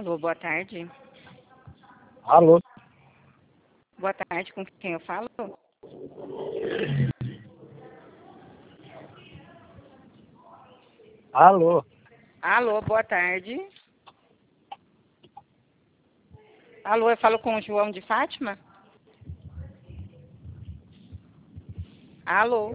Alô, boa tarde. Alô? Boa tarde, com quem eu falo? Alô? Alô, boa tarde. Alô, eu falo com o João de Fátima? Alô?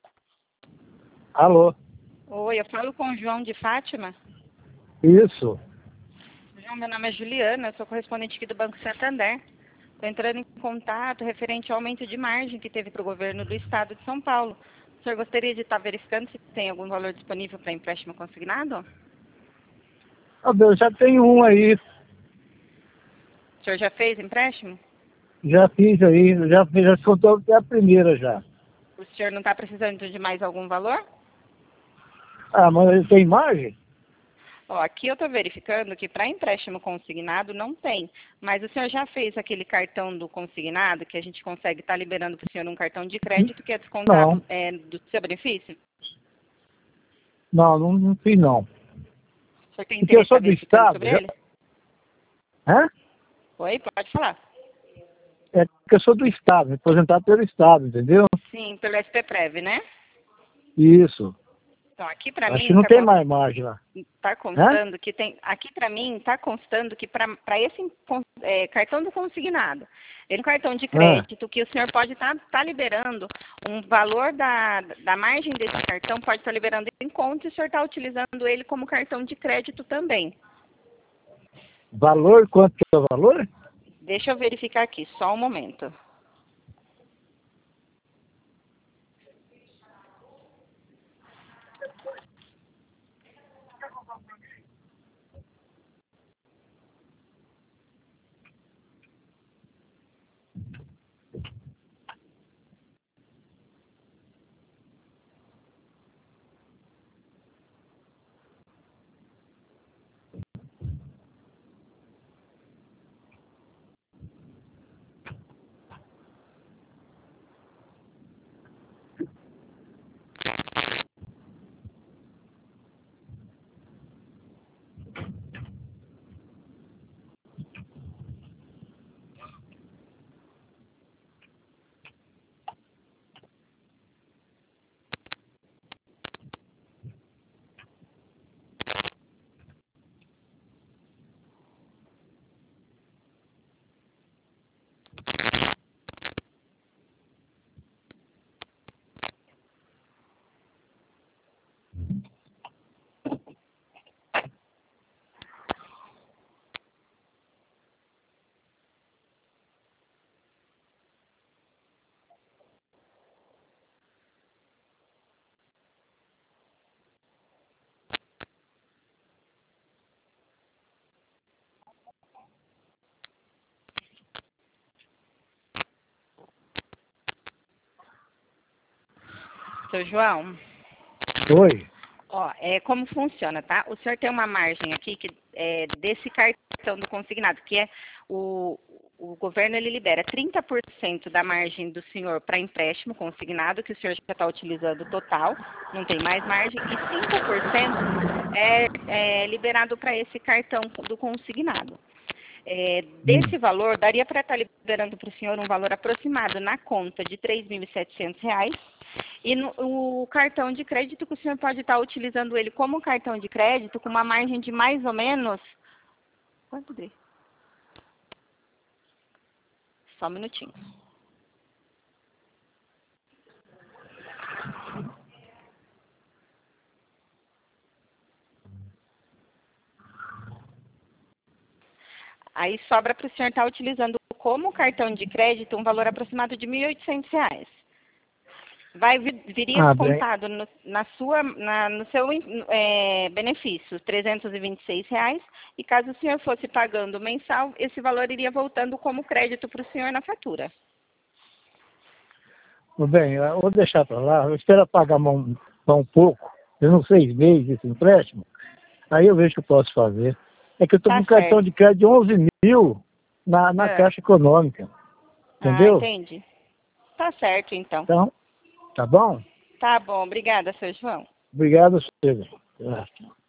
Alô? Oi, eu falo com o João de Fátima? Isso. João, meu nome é Juliana, eu sou correspondente aqui do Banco Santander. Estou entrando em contato referente ao aumento de margem que teve para o governo do estado de São Paulo. O senhor gostaria de estar verificando se tem algum valor disponível para empréstimo consignado? Eu já tenho um aí. O senhor já fez empréstimo? Já fiz aí. Já contou até a primeira já. O senhor não está precisando de mais algum valor? Ah, mas ele tem margem? Ó, aqui eu estou verificando que para empréstimo consignado não tem, mas o senhor já fez aquele cartão do consignado que a gente consegue estar liberando para o senhor um cartão de crédito que é descontado Não. do seu benefício? Não fiz não. O senhor tem Porque eu interesse em sou estar do verificando estado. sobre ele? Hã? Oi, pode falar. É porque eu sou do estado, me aposentado pelo estado, entendeu? Sim, pelo SPPrev, né? Isso. Então, aqui para Acho que mim não tem mais margem lá. tá Hã? constando que tem, aqui para mim está constando que para esse cartão do consignado, ele é um cartão de Ah, crédito que o senhor pode estar liberando um valor da margem desse cartão, pode estar liberando em conta e o senhor está utilizando ele como cartão de crédito também. valor, quanto que é o valor? Deixa eu verificar aqui, só um momento. Seu João, Oi. ó, como funciona, tá? O senhor tem uma margem aqui que desse cartão do consignado, que é o governo ele libera 30% da margem do senhor para empréstimo consignado, que o senhor já está utilizando total, não tem mais margem, e 5% é liberado para esse cartão do consignado. Desse valor, daria para estar liberando para o senhor um valor aproximado na conta de R$ 3.700. E o cartão de crédito que o senhor pode estar utilizando ele como cartão de crédito com uma margem de mais ou menos... Quanto dê? Só um minutinho. Aí sobra para o senhor estar utilizando como cartão de crédito um valor aproximado de R$ 1.800. Viria Bem. descontado no seu benefício, R$ 326, e caso o senhor fosse pagando mensal, esse valor iria voltando como crédito para o senhor na fatura. Bem, eu vou deixar para lá. Eu espero pagar um pouco. Eu não 6 meses esse empréstimo. Aí eu vejo o que eu posso fazer. É que eu estou com Tá um cartão certo. de crédito de 11 mil na Caixa Econômica. Ah, Entendeu? entendi. Tá certo, então. Então, tá bom? Tá bom, obrigada, seu João. Obrigado, Silvio.